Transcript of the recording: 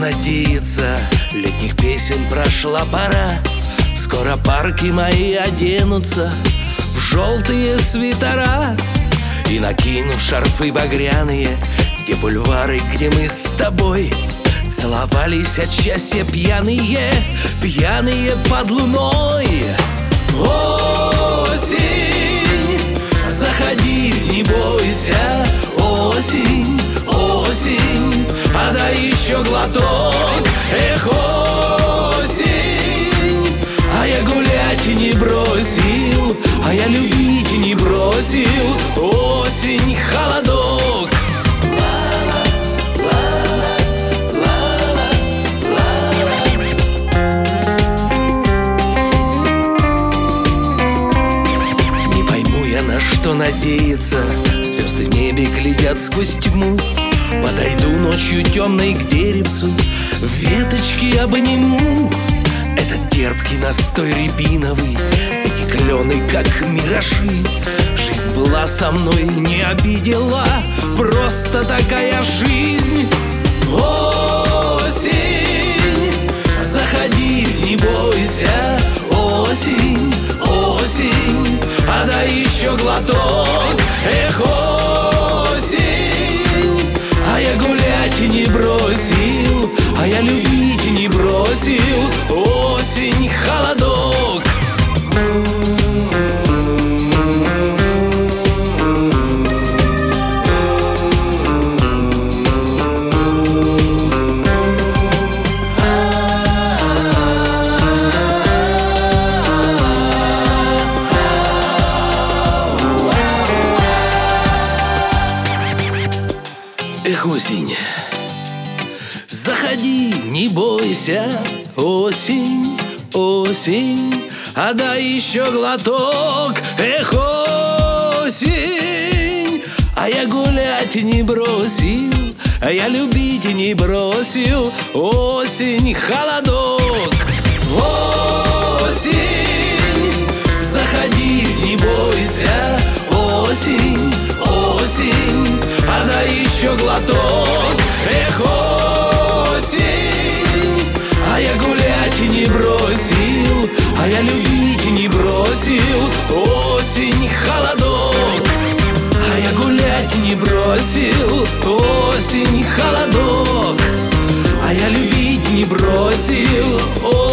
надеяться, летних песен прошла пора. Скоро парки мои оденутся в желтые свитера, и накинув шарфы багряные, где бульвары, где мы с тобой целовались от счастья пьяные, пьяные под луной. Осень, заходи, не бойся. Осень, осень, а дай еще глоток. Эх, осень, а я гулять не бросил, а я любить не бросил. Осень, холодок. Что надеяться, звезды в небе глядят сквозь тьму. Подойду ночью темной к деревцу, веточки обниму. Этот терпкий настой рябиновый, эти клены, как миражи. Жизнь была со мной, не обидела, просто такая жизнь. Осень, заходи, не бойся. Осень, осень, а дай еще глоток. Эх, осень, а я гулять не бросил, а я любить не бросил. Осень, холодок. Эх, осень, заходи, не бойся. Осень, осень, а дай еще глоток. Эх, осень, а я гулять не бросил, а я любить не бросил. Осень, холодок. Осень, заходи, не бойся. Осень, осень, а дай еще глоток. Эх, осень, а я гулять не бросил, а я любить не бросил. Осень, холодок. А я гулять не бросил. Осень, холодок. А я любить не бросил.